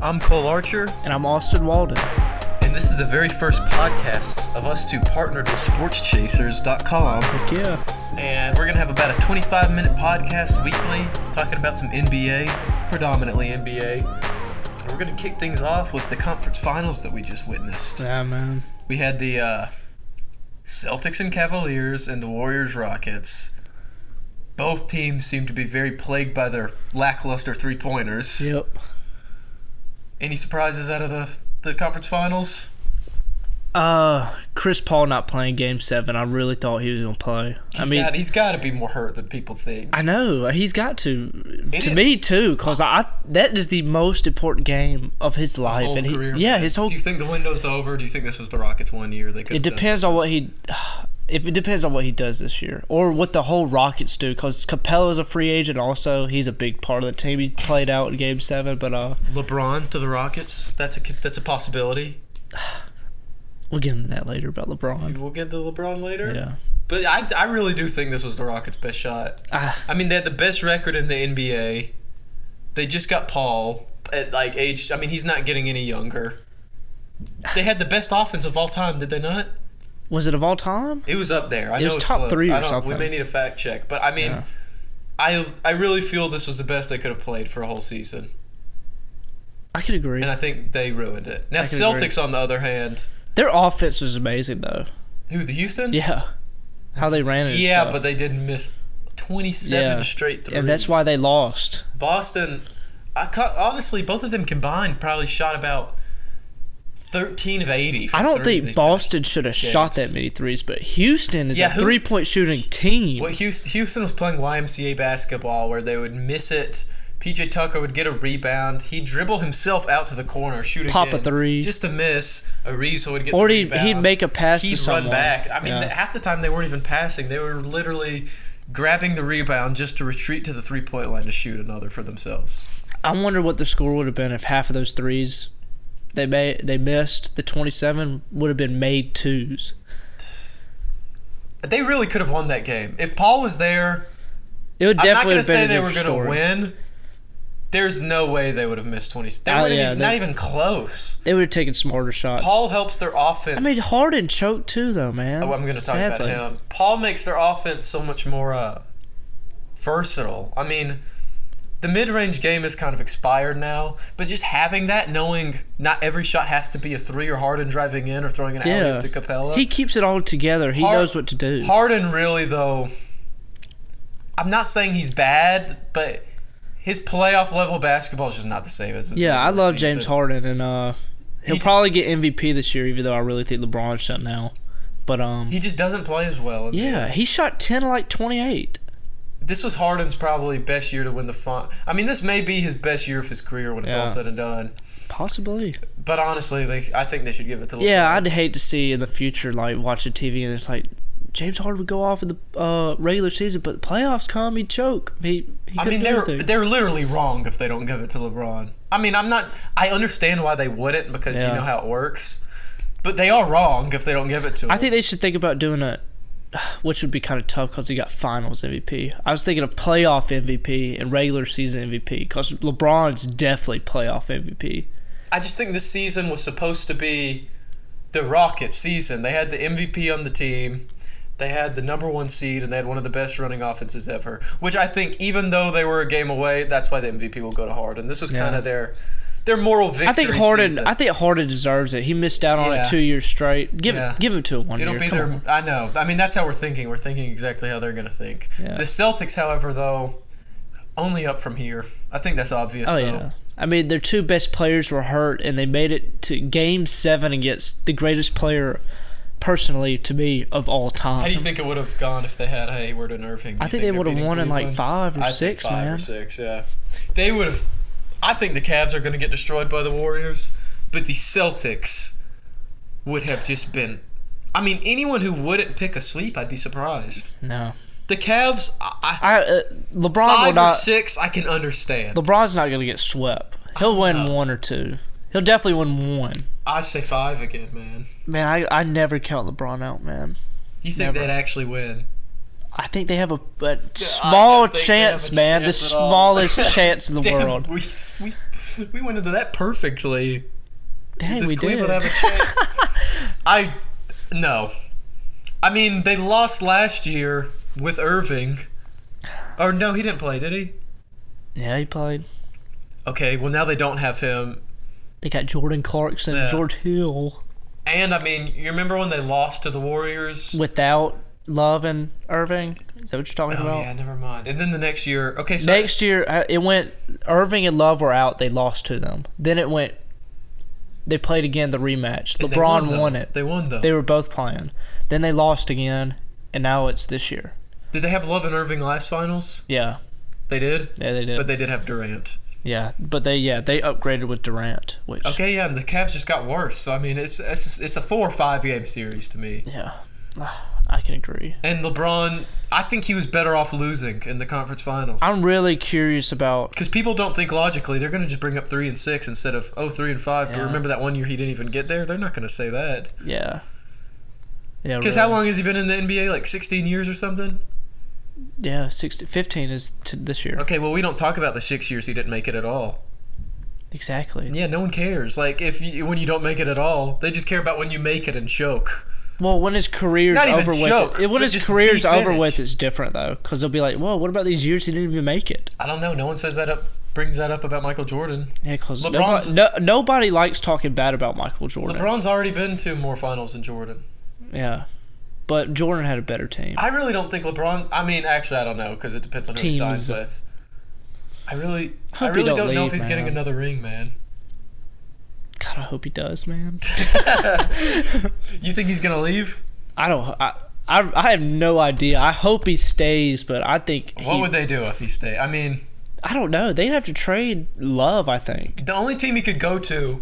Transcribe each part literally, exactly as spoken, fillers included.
I'm Cole Archer. And I'm Austin Walden. And this is the very first podcast of us two partnered with sports chasers dot com. Heck yeah. And we're going to have about a twenty-five minute podcast weekly talking about some N B A, predominantly N B A. And we're going to kick things off with the conference finals that we just witnessed. Yeah, man. We had the uh, Celtics and Cavaliers and the Warriors Rockets. Both teams seem to be very plagued by their lackluster three-pointers. Yep. Any surprises out of the, the conference finals? Uh, Chris Paul not playing Game Seven. I really thought he was gonna play. He's I mean, got, he's got to be more hurt than people think. I know he's got to. It to is. me too, because I that is the most important game of his life. Whole and he, career, yeah, man. his whole. Do you think the window's over? Do you think this was the Rockets' one year? They could. It depends on what he. If it depends on what he does this year, or what the whole Rockets do, because Capella's a free agent. Also, he's a big part of the team. He played out in Game Seven, but uh, LeBron to the Rockets. That's a that's a possibility. We'll get into that later about LeBron. We'll get to LeBron later. Yeah. But I, I really do think this was the Rockets' best shot. Ah. I mean, they had the best record in the N B A. They just got Paul at like age. I mean, he's not getting any younger. They had the best offense of all time, did they not? Was it of all time? It was up there. I It know was it's top close. three or I don't, something. We may need a fact check, but I mean, Yeah. I I really feel this was the best they could have played for a whole season, I could agree. and I think they ruined it. Now I can Celtics, on the other hand, Their offense was amazing, though. who the Houston? Yeah. How they ran it. and Yeah, stuff. but they didn't miss twenty-seven Yeah. straight threes. And that's why they lost. Boston, I ca- honestly, both of them combined probably shot about thirteen of eighty. I don't from think these Boston past should have games. shot that many threes, but Houston is Yeah, a who- three-point shooting team. Well, Houston, Houston was playing Y M C A basketball where they would miss it. P J Tucker would get a rebound. He'd dribble himself out to the corner, shoot Pop a again, three. just to miss. Ariza would get Or the he'd- rebound. he'd make a pass to He'd someone. run back. I mean, Yeah. th- half the time they weren't even passing. They were literally grabbing the rebound just to retreat to the three-point line to shoot another for themselves. I wonder what the score would have been if half of those threes they made, they missed. The twenty-seven would have been made twos. They really could have won that game. If Paul was there, It would I'm not definitely going to have been say a they were different going to story. win. There's no way they would have missed twenty. They Uh, wouldn't yeah, even, they- not even close. They would have taken smarter shots. Paul helps their offense. I mean, Harden choked too, though, man. Oh, I'm going to talk Sadly. about him. Paul makes their offense so much more uh, versatile. I mean, the mid-range game is kind of expired now, but just having that, knowing not every shot has to be a three or Harden driving in or throwing an Yeah. alley-oop to Capella. He keeps it all together. He Har- knows what to do. Harden really, though, I'm not saying he's bad, but his playoff level basketball is just not the same as Yeah, I regular love season. James Harden, and uh, he'll He just- probably get M V P this year, even though I really think LeBron's shut now. But um, He just doesn't play as well. in the yeah, end. he shot ten of like twenty-eight. This was Harden's probably best year to win the fun. I mean, this may be his best year of his career when it's Yeah. all said and done. Possibly. But honestly, they, I think they should give it to LeBron. Yeah, I'd hate to see in the future, like, watching T V and it's like, James Harden would go off in the uh, regular season, but playoffs come, he'd choke. He, he I couldn't mean, do they're anything. they're literally wrong if they don't give it to LeBron. I mean, I'm not. I understand why they wouldn't because Yeah. you know how it works. But they are wrong if they don't give it to him. I think they should think about doing a, which would be kind of tough because he got Finals M V P. I was thinking of playoff M V P and regular season M V P because LeBron's definitely playoff M V P. I just think this season was supposed to be the Rockets season. They had the M V P on the team. They had the number one seed, and they had one of the best running offenses ever. Which I think, even though they were a game away, that's why the M V P will go to Harden. This was Yeah. kind of their their moral victory. I think Harden. season. I think Harden deserves it. He missed out on Yeah. it two years straight. Give Yeah. give him to it one It'll year. be Come their. on. I know. I mean, that's how we're thinking. We're thinking exactly how they're going to think. Yeah. The Celtics, however, though, only up from here. I think that's obvious. Oh though. yeah. I mean, their two best players were hurt, and they made it to Game Seven against the greatest player, personally to me, of all time. How do you think it would have gone if they had Hayward and Irving? Do I you think they they're would have beating won in like Cleveland? five or I think six, five man. or six, yeah. They would have. I think the Cavs are going to get destroyed by the Warriors, but the Celtics would have just been. I mean, anyone who wouldn't pick a sweep, I'd be surprised. No. The Cavs, I, I uh, LeBron five will or not. six, I can understand. LeBron's not going to get swept. He'll win know. one or two. He'll definitely win one. I say five again, man. Man, I, I never count LeBron out, man. You think Never. they'd actually win? I think they have a, a small don't think they chance, have a man. chance the at all. smallest chance in the Damn, world. We, we, We went into that perfectly. Dang, Does we Cleveland did. have a chance? I no. I mean, they lost last year with Irving. Or no, he didn't play, did he? Yeah, he played. Okay, well now they don't have him. They got Jordan Clarkson, Yeah. George Hill. And I mean, you remember when they lost to the Warriors? Without Love and Irving? Is that what you're talking Oh about? yeah, never mind. And then the next year, okay, so Next year, uh, it went. Irving and Love were out. They lost to them. Then it went. They played again the rematch. and they LeBron though. won it. They won though. They were both playing. Then they lost again, and now it's this year. Did they have Love and Irving last finals? Yeah, They did. yeah, they did. But they did have Durant. yeah, but they yeah they upgraded with Durant, which Okay, yeah, and the Cavs just got worse. So I mean, it's it's, it's a four or five game series to me. yeah, I can agree. And LeBron, I think he was better off losing in the conference finals. I'm really curious about. Because people don't think logically. They're going to just bring up three and six instead of, oh, three and five. But Yeah. remember that one year he didn't even get there? They're not going to say that. Yeah. Yeah. Because really. how long has he been in the N B A? Like sixteen years or something? Yeah, sixteen, fifteen is to this year. Okay, well, we don't talk about the six years he didn't make it at all. Exactly. Yeah, no one cares. Like, if you, when you don't make it at all, they just care about when you make it and choke. Well, when his career's Not even over choke, with, it, when but his just career's be over finished. with, it's different though, because they'll be like, "Whoa, what about these years he didn't even make it?" I don't know. No one says that up, brings that up about Michael Jordan. Yeah, because LeBron's- nobody, no, nobody likes talking bad about Michael Jordan. LeBron's already been to more finals than Jordan. Yeah, but Jordan had a better team. I really don't think LeBron. I mean, actually, I don't know because it depends on who he Teams. signs with. I really, Hope I he really don't don't know leave, if he's getting man. another ring, man. God, I hope he does, man. You think he's gonna leave? I don't. I, I I have no idea. I hope he stays, but I think What he, would they do if he stayed? I mean, I don't know. They'd have to trade Love, I think. the only team he could go to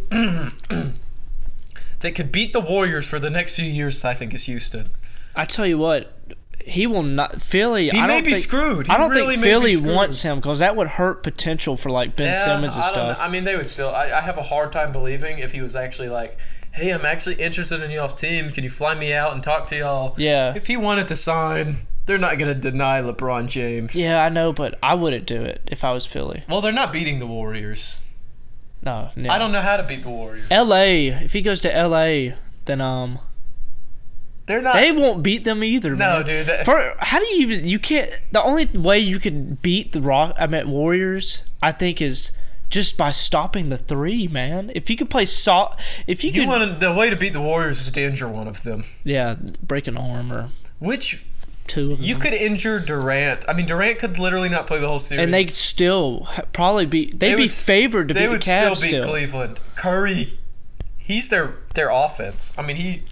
that could beat the Warriors for the next few years, I think, is Houston. I tell you what, he will not. Philly. He I may don't be think, screwed. He I don't really think may be Philly screwed. wants him because that would hurt potential for like Ben Simmons and I don't stuff. know. I mean, they would still. I, I have a hard time believing if he was actually like, "Hey, I'm actually interested in y'all's team. Can you fly me out and talk to y'all?" Yeah. If he wanted to sign, they're not going to deny LeBron James. Yeah, I know, but I wouldn't do it if I was Philly. Well, they're not beating the Warriors. No, no. I don't know how to beat the Warriors. L A. If he goes to L A, then um, They're not. they won't beat them either. no, man. dude. That, For how do you even? You can't. The only way you can beat the Rock, I mean Warriors, I think is just by stopping the three, man. If you could play so, if you, you could, want the way to beat the Warriors is to injure one of them. yeah, break an arm or Which two of them. you could injure Durant. I mean, Durant could literally not play the whole series. and they'd still ha- probably be. They'd They be would s- favored to they beat would the Cavs still beat Cleveland. Curry, he's their their offense. I mean, he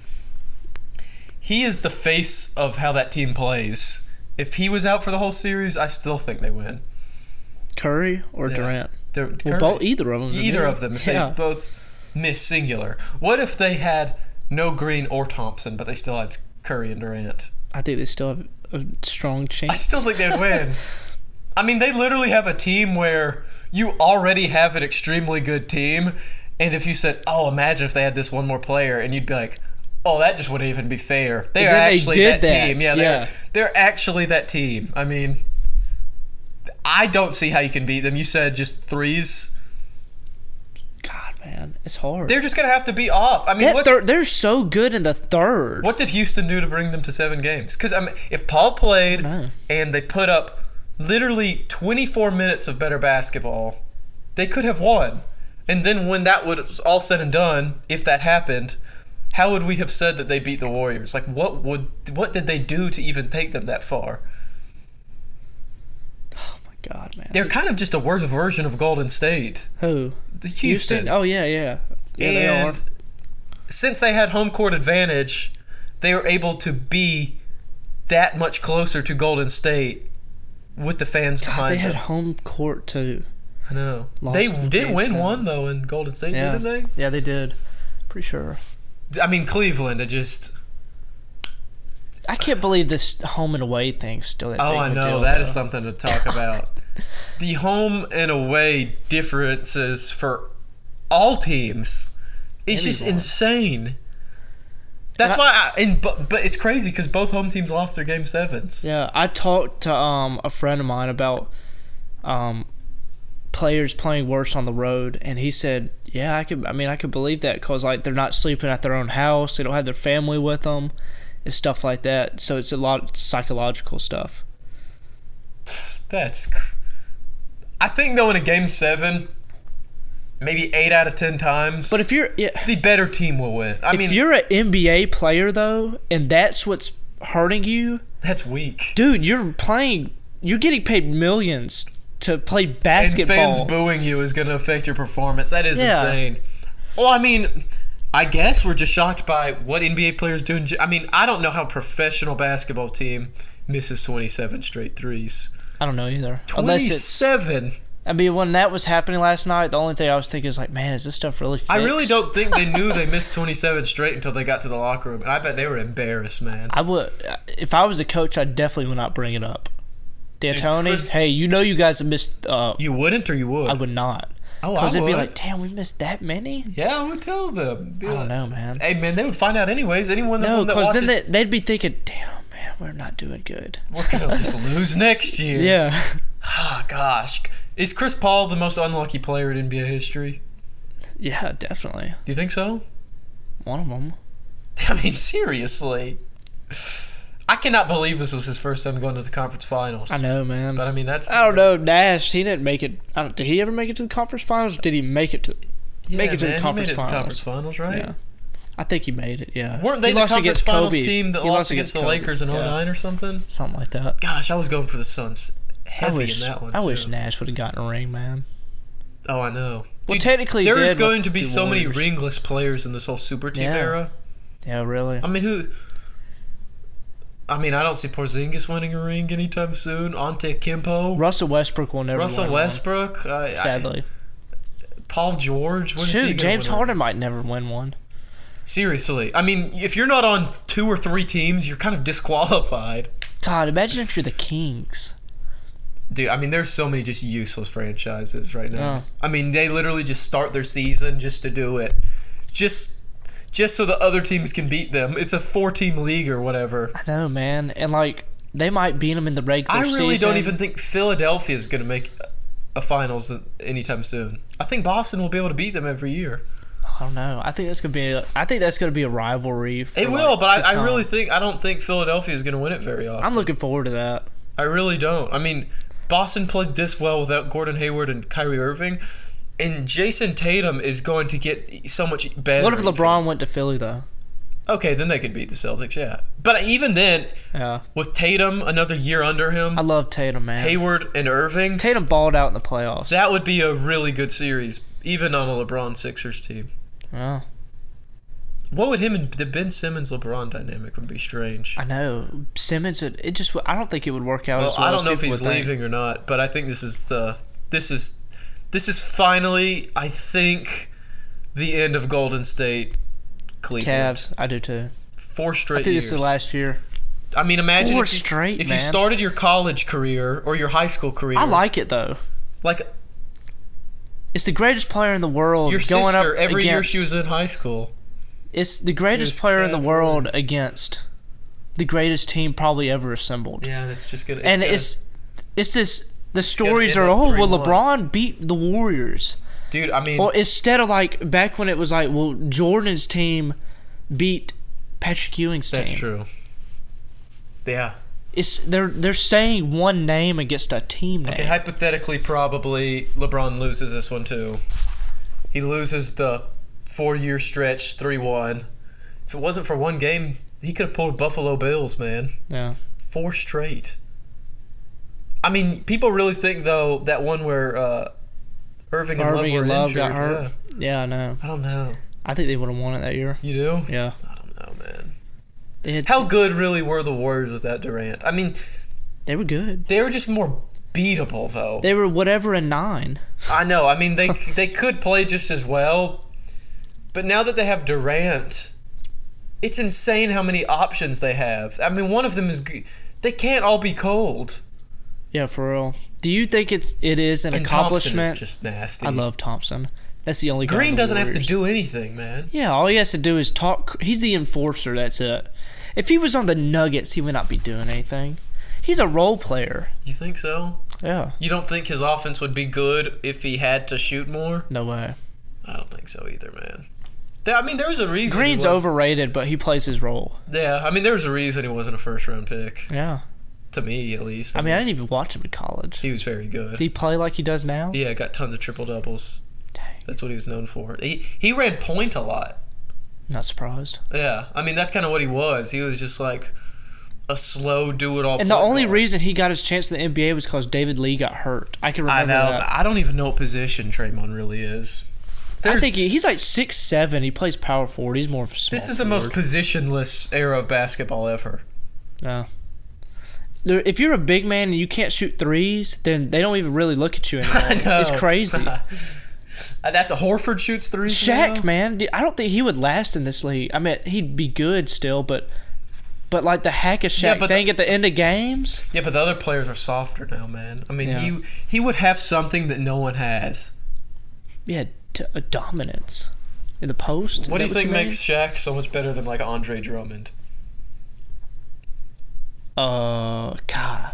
he is the face of how that team plays. If he was out for the whole series, I still think they win. Curry or Yeah. Durant. They're, Well, Curry. both either of them. Either of them, if yeah. they both miss singular. What if they had no Green or Thompson, but they still had Curry and Durant? I think they still have a strong chance. I still think they'd win. I mean, they literally have a team where you already have an extremely good team, and if you said, "Oh, imagine if they had this one more player," and you'd be like, "Oh, that just wouldn't even be fair." They And are then they actually did that, that. team. Yeah, Yeah. they're they're actually that team. I mean, I don't see how you can beat them. You said just threes. God, man, it's hard. They're just gonna have to be off. I mean, That what thir- they're so good in the third. what did Houston do to bring them to seven games? Because I mean, if Paul played I don't know. and they put up literally twenty-four minutes of better basketball, they could have won. And then when that was all said and done, if that happened, how would we have said that they beat the Warriors? Like, what would what did they do to even take them that far? Oh my God, man. They're kind of just a worse version of Golden State. Who? The Houston. Oh yeah, yeah. Yeah, they are. And since they had home court advantage, they were able to be that much closer to Golden State with the fans God, behind they had them. home court too. I know. Lost They in did game win seven. one though in Golden State, Yeah. didn't they? Yeah, they did. Pretty sure. I mean, Cleveland. It just. I can't believe this home and away thing's still that Oh, big I of a know. deal, That though. is something to talk about. The home and away differences for all teams. It's just Everyone. insane. That's And I- why, I, and but, but it's crazy because both home teams lost their game sevens. Yeah, I talked to um a friend of mine about um players playing worse on the road, and he said, "Yeah, I could. I mean, I could believe that because like they're not sleeping at their own house, they don't have their family with them, and stuff like that. So it's a lot of psychological stuff." That's. Cr- I think though in a game seven, maybe eight out of ten times. But if you're, yeah, the better team will win. I if mean, you're an N B A player though, and that's what's hurting you, that's weak, dude. You're playing. You're getting paid millions to play basketball. And fans booing you is going to affect your performance. That is Yeah. insane. Well, I mean, I guess we're just shocked by what N B A players do. In, I mean, I don't know how a professional basketball team misses twenty-seven straight threes. I don't know either. Unless it's, twenty-seven. I mean, when that was happening last night, the only thing I was thinking is like, man, is this stuff really fixed? I really don't think they knew they missed twenty-seven straight until they got to the locker room. And I bet they were embarrassed, man. I would, if I was a coach, I definitely would not bring it up. D'Antoni, Chris- hey, you know you guys have missed. Uh, You wouldn't or you would? I would not. Oh, I Because it'd be would. like, damn, we missed that many? Yeah, I would tell them. Be I don't like, know, man. Hey, man, they would find out anyways. Anyone No, that because watches, then they, they'd be thinking, damn, man, we're not doing good. we're going to just lose next year. Yeah. Ah, gosh. Is Chris Paul the most unlucky player in N B A history? Yeah, definitely. Do you think so? One of them. I mean, seriously. I cannot believe this was his first time going to the conference finals. I know, man. But, I mean, that's... I don't know, Nash, he didn't make it. I don't, did he ever make it to the conference finals? Or did he make it to Yeah, make it to man, the conference he made it to the finals? conference finals, right? Yeah. I think he made it, yeah. Weren't they He the lost conference against finals Kobe. team that He lost against the Kobe. Lakers in oh nine Yeah. or something? Something like that. Gosh, I was going for the Suns I heavy wish, in that one, I too. wish Nash would have gotten a ring, man. Oh, I know. Well, Dude, technically, there he is did going with to be the so many Warriors. ringless players in this whole super team Yeah. era. Yeah, really. I mean, who... I mean, I don't see Porzingis winning a ring anytime soon. Ante Kimpo. Russell Westbrook will never Russell win one, Westbrook. I, sadly. I, Paul George. When is he Shoot, gonna James win a Harden ring? might never win one. Seriously. I mean, if you're not on two or three teams, you're kind of disqualified. God, imagine if you're the Kings. Dude, I mean, there's so many just useless franchises right now. Yeah. I mean, they literally just start their season just to do it. Just just so the other teams can beat them. It's a four-team league or whatever. I know, man. And, like, they might beat them in the regular I season. really don't even think Philadelphia is going to make a finals anytime soon. I think Boston will be able to beat them every year. I don't know. I think that's gonna be. A, I think that's gonna be a rivalry. For It will, like, but to I, I come. really think I don't think Philadelphia is going to win it very often. I'm looking forward to that. I really don't. I mean, Boston played this well without Gordon Hayward and Kyrie Irving, and Jason Tatum is going to get so much better. What if in LeBron went to Philly though? Okay, then they could beat the Celtics, yeah. But even then, Yeah, with Tatum another year under him, I love Tatum, man. Hayward and Irving, Tatum balled out in the playoffs. that would be a really good series, even on a LeBron Sixers team. Yeah, What would him and the Ben Simmons LeBron dynamic would be strange. I know. Simmons, it, it just. I don't think it would work out. Well, as well I don't as know if people he's would think. leaving or not, but I think this is the this is this is finally, I think, the end of Golden State. Cleveland. Cavs, I do too. Four I straight think years. this is the last year. I mean, imagine Four if, you, straight, if you man. started your college career or your high school career. I like it though. like It's the greatest player in the world. your going sister up every year against- she was in high school. It's the greatest Just player in the Cavs world Warriors. against the greatest team probably ever assembled. Yeah, and it's just gonna. It's and gonna, it's it's this. The gonna stories end are, up oh, well, three one. LeBron beat the Warriors. dude. I mean, Well, instead of like back when it was like, well, Jordan's team beat Patrick Ewing's that's team. true. Yeah. It's they're they're saying one name against a team name. Okay, hypothetically, probably LeBron loses this one too. He loses the four-year stretch, three one. If it wasn't for one game, he could have pulled Buffalo Bills, man. Yeah. Four straight. I mean, people really think though that one where uh, Irving and Irving Love were and Love injured. got hurt. Yeah. Yeah, I know. I don't know. I think they would have won it that year. You do? Yeah. I don't know, man. They had, How good really were the Warriors without Durant? I mean, they were good. they were just more beatable though. They were whatever in nine. I know. I mean, they they could play just as well, but now that they have Durant, it's insane how many options they have. I mean, one of them is g- they can't all be cold. Yeah, for real. Do you think it's it is an And accomplishment? Thompson is just nasty. I love Thompson. That's the only guy. Green on the doesn't have to Warriors. do anything, man. Yeah, all he has to do is talk. He's the enforcer. That's it. If he was on the Nuggets, he would not be doing anything. He's a role player. You think so? Yeah. You don't think his offense would be good if he had to shoot more? No way. I don't think so either, man. There, I mean, there's a reason. Green's he was, overrated, but he plays his role. Yeah, I mean, there's a reason he wasn't a first round pick. Yeah. To me, at least. I mean, I didn't even watch him in college. He was very good. Did he play like he does now? Yeah, got tons of triple doubles. Dang. That's what he was known for. He he ran point a lot. Not surprised. Yeah, I mean that's kind of what he was. He was just like a slow do it all. And the only guard. reason he got his chance in the N B A was because David Lee got hurt. I can remember I know. that. I don't even know what position Draymond really is. There's, I think he, he's like six seven. He plays power forward. He's more of a small This is the forward. most positionless era of basketball ever. No. If you're a big man and you can't shoot threes, then they don't even really look at you anymore. I know. It's crazy. That's a Horford shoots threes. Shaq, now? man, I don't think he would last in this league. I mean, he'd be good still, but but like the hack of Shaq Yeah, but thing the- at the end of games. Yeah, but the other players are softer now, man. I mean, Yeah. he he would have something that no one has. Yeah, t- a dominance in the post. Is What do you that think mean? makes Shaq so much better than like Andre Drummond? Uh, God.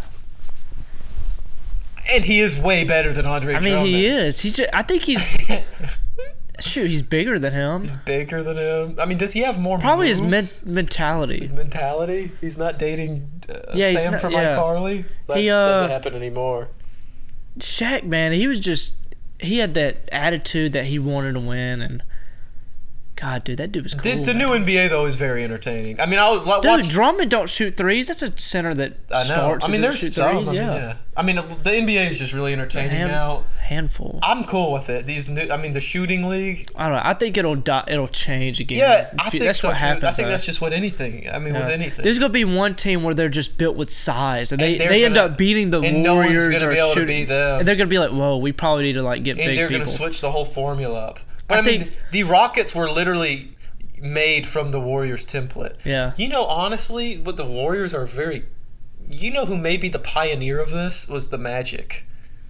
And he is way better than Andre I mean, Drummond. he is. He's. Just, I think he's. Shoot, he's bigger than him. He's bigger than him. I mean, does he have more Probably moves? his men- mentality. mentality. He's not dating uh, Yeah, he's Sam not- from yeah. iCarly. That He, uh, doesn't happen anymore. Shaq, man, he was just. He had that attitude that he wanted to win, and God, dude, that dude was cool. The, the man. new N B A though is very entertaining. I mean, I was like, Dude, watch, Drummond don't shoot threes. That's a center that I know. starts. I mean, and there's shoot some. threes. I mean, yeah. yeah. I mean, the N B A is just really entertaining Hand- now. handful. I'm cool with it. These new, I mean, the shooting league. I don't know. I think it'll die, it'll change again. Yeah, I think that's so what too. happens. I think though. that's just what anything. I mean, with Yeah. anything. There's gonna be one team where they're just built with size, and they, And they're they end gonna- up beating the and no one's Warriors gonna or be able to shooting, beat them. and they're gonna be like, "Whoa, we probably need to like get and big they're people." going to switch the whole formula up. But I, I mean, think- the Rockets were literally made from the Warriors template. Yeah. You know, honestly, what the Warriors are very. You know who may be the pioneer of this was the Magic.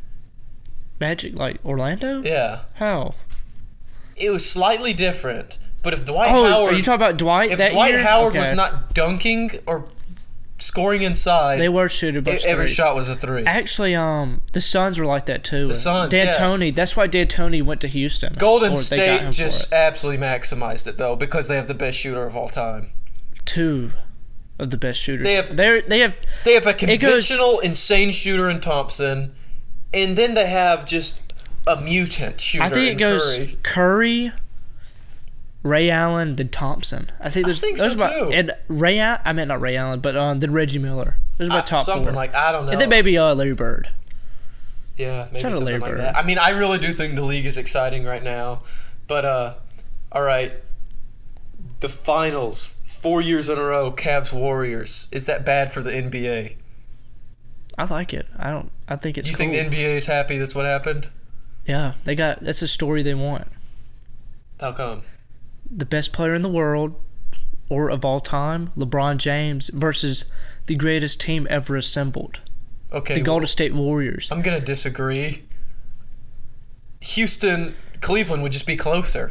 Magic, like Orlando? Yeah, How? it was slightly different. But if Dwight Oh, Howard, are you talking about Dwight? if that Dwight year? Howard Okay. was not dunking or scoring inside, they were shooting a bunch e- of every threes. shot was a three. Actually, um, the Suns were like that too. The Suns, D'Antoni. That's why D'Antoni went to Houston. Golden Or they got him State for just it. absolutely maximized it though because they have the best shooter of all time. two of the best shooters. They have- They're, they have They have a It goes- conventional, insane shooter in Thompson, and then they have just a mutant shooter I think it in goes Curry. Curry, Ray Allen, then Thompson. I think there's think those so, about, too. and Ray Al- I meant not Ray Allen, but um then Reggie Miller. Those are my Uh, top something four. like I don't know. and then maybe uh, Larry Bird. yeah, maybe Shout out something Larry like Bird. that. I mean, I really do think the league is exciting right now, but uh, all right, the finals, four years in a row, Cavs Warriors. Is that bad for the N B A? I like it. I don't. I think it's. Do you cool. think the N B A is happy that's what happened? Yeah, they got. That's a story they want. How come? The best player in the world, or of all time, LeBron James versus the greatest team ever assembled, Okay, the well, Golden State Warriors. I'm gonna disagree. Houston, Cleveland would just be closer.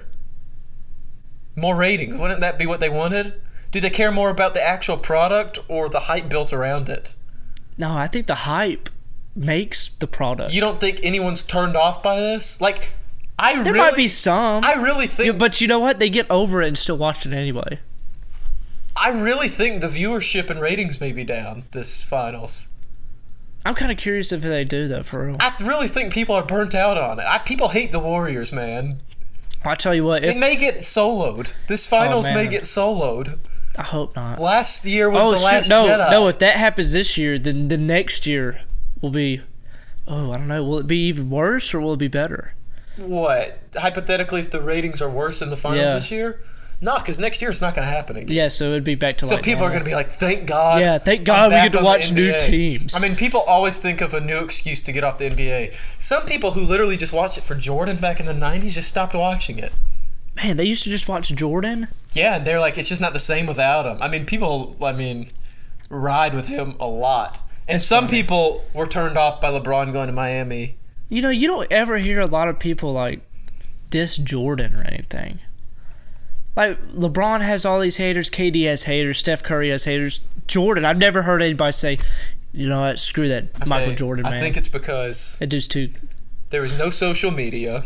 More ratings. Wouldn't that be what they wanted? Do they care more about the actual product or the hype built around it? No, I think the hype makes the product. You don't think anyone's turned off by this? Like, I there really, might be some. I really think, Yeah, but you know what? They get over it and still watch it anyway. I really think the viewership and ratings may be down this finals. I'm kind of curious if they do though, for real. I really think people are burnt out on it. I, people hate the Warriors, man. I tell you what, It if, may get soloed. This finals Oh, may man. get soloed. I hope not. Last year was Oh the shoot! last No, Jedi. no. If that happens this year, then the next year will be. Oh, I don't know. Will it be even worse or will it be better? What? Hypothetically, if the ratings are worse in the finals Yeah. this year? No, because next year it's not going to happen again. Yeah, so it'd be back to So like. people are normal. going to be like, thank God. Yeah, thank I'm God we back get to on the watch N B A." new teams. I mean, people always think of a new excuse to get off the N B A. Some people who literally just watched it for Jordan back in the nineties just stopped watching it. Man, they used to just watch Jordan. Yeah, and they're like, it's just not the same without him. I mean, people, I mean, ride with him a lot. And some people were turned off by LeBron going to Miami. You know, you don't ever hear a lot of people like diss Jordan or anything. Like LeBron has all these haters, K D has haters, Steph Curry has haters. Jordan, I've never heard anybody say You know what? Screw that Okay, Michael Jordan, man. I think it's because That dude's too... there was no social media.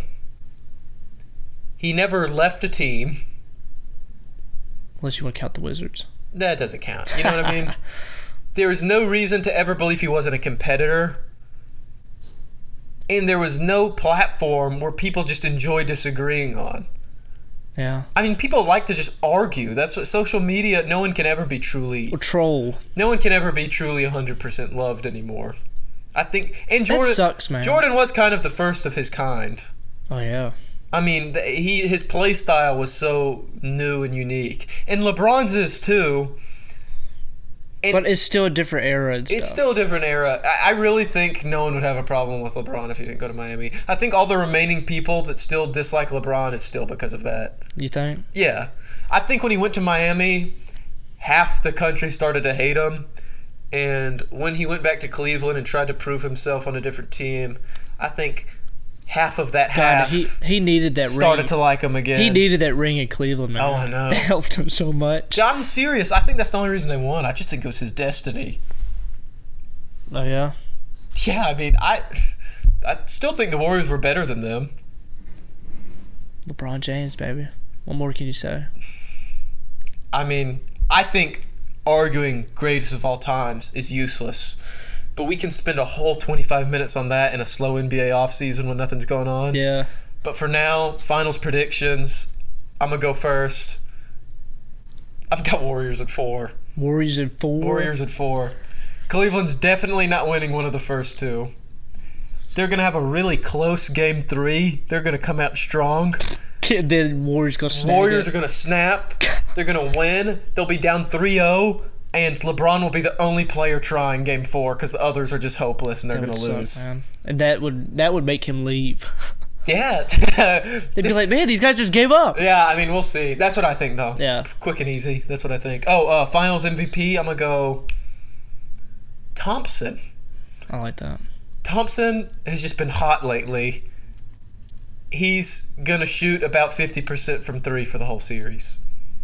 He never left a team. Unless you want to count the Wizards. That doesn't count. You know what I mean? There was no reason to ever believe he wasn't a competitor. And there was no platform where people just enjoy disagreeing on. Yeah. I mean, people like to just argue. That's what social media, no one can ever be truly... Or troll. No one can ever be truly one hundred percent loved anymore. I think... And Jordan, That sucks, man. Jordan was kind of the first of his kind. Oh, yeah. I mean, th- he his play style was so new and unique. And LeBron's is too. And But it's still a different era and it's stuff. still a different era. I, I really think no one would have a problem with LeBron if he didn't go to Miami. I think all the remaining people that still dislike LeBron is still because of that. You think? Yeah. I think when he went to Miami, half the country started to hate him. And when he went back to Cleveland and tried to prove himself on a different team, I think half of that God, half he, he needed that started ring. to like him again. He needed that ring in Cleveland, man. Oh, I know. That helped him so much. I'm serious. I think that's the only reason they won. I just think it was his destiny. Oh, yeah? Yeah, I mean, I I still think the Warriors were better than them. LeBron James, baby. What more can you say? I mean, I think arguing greatest of all times is useless. But we can spend a whole twenty-five minutes on that in a slow N B A offseason when nothing's going on. Yeah. But for now, finals predictions. I'm going to go first. I've got Warriors at four. Warriors at four. Warriors at four. Cleveland's definitely not winning one of the first two. They're going to have a really close game three. They're going to come out strong. Then Warriors go snag Warriors it. are going to snap. They're going to win. They'll be down three oh. And LeBron will be the only player trying game four because the others are just hopeless and they're That going to would lose. suck, man. And that would that would make him leave. Yeah. They'd be This- like, man, these guys just gave up. yeah, I mean, we'll see. That's what I think, though. Yeah. Quick and easy. That's what I think. Oh, uh, finals M V P, I'm going to go Thompson. I like that. Thompson has just been hot lately. He's going to shoot about fifty percent from three for the whole series.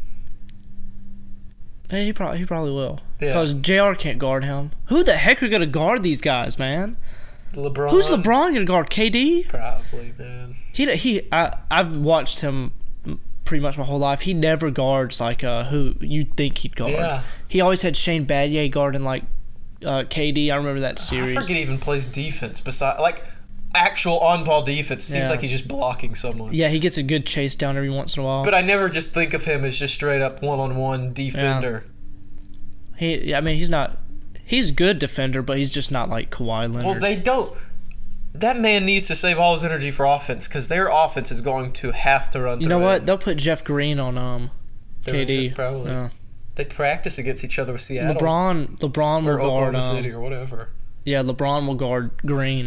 Hey, he probably he probably will. Yeah. Because J R can't guard him. Who the heck are gonna guard these guys, man? LeBron. Who's LeBron gonna guard? K D? Probably, man. He he. I I've watched him pretty much my whole life. He never guards like uh who you'd think he'd guard. Yeah. He always had Shane Battier guarding like uh, K D. I remember that series. I forget he even plays defense. Beside, like, actual on-ball defense. It seems Yeah. like he's just blocking someone. Yeah, he gets a good chase down every once in a while. But I never just think of him as just straight up one-on-one defender. he, I mean, he's not. He's a good defender, but he's just not like Kawhi Leonard. Well, they don't. That man needs to save all his energy for offense because their offense is going to have to run. You through know what? him. They'll put Jeff Green on um K D. Probably. Yeah. They practice against each other with Seattle LeBron, LeBron will or guard. Oklahoma Um, City or whatever. yeah, LeBron will guard Green.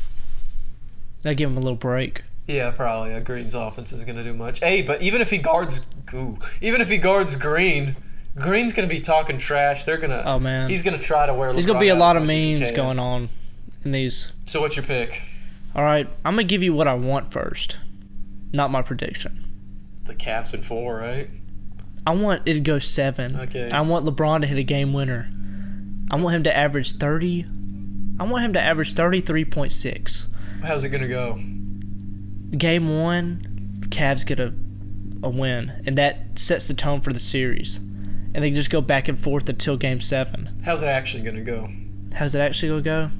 That give him a little break. Yeah, probably. Uh, Green's offense is going to do much. Hey, but even if he guards, ooh, even if he guards Green, Green's going to be talking trash. They're going to. Oh man, He's going to try to wear. there's LeBron gonna be a out lot as of much as he memes can. going on in these. So what's your pick? All right, I'm gonna give you what I want first, not my prediction. The Cavs in four, right? I want it to go seven. Okay. I want LeBron to hit a game winner. I want him to average thirty. I want him to average thirty-three point six. How's it going to go? Game one, the Cavs get a a win, and that sets the tone for the series. And they can just go back and forth until game seven. How's it actually going to go? How's it actually gonna go?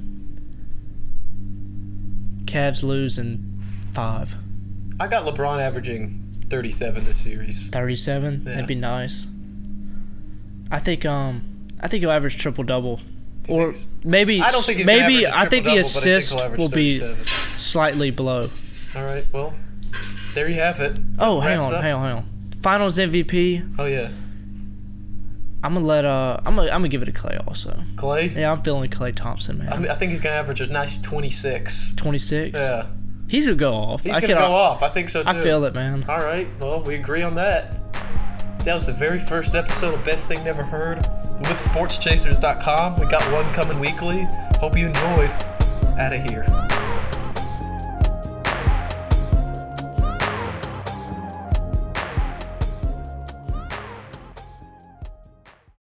Cavs lose in five. I got LeBron averaging thirty-seven this series. thirty-seven? Yeah. That'd be nice. I think um I think he'll average triple double. You Or think s- maybe I don't think he's gonna maybe average a I think the triple-double, but I think assist he'll average will be thirty-seven. slightly below. All right, well, there you have it. Oh, That hang wraps on, up. hang on, hang on. Finals M V P. Oh yeah, I'm gonna let uh I'm gonna I'm gonna give it to Clay also. Clay. Yeah, I'm feeling Clay Thompson, man. I, mean, I think he's gonna average a nice twenty-six. twenty-six. Yeah, He's gonna go off. he's I gonna can, go off. I think so too. I feel it, man. All right, well, we agree on that. That was the very first episode of Best Thing Never Heard with sports chasers dot com. We got one coming weekly. Hope you enjoyed. Out of here.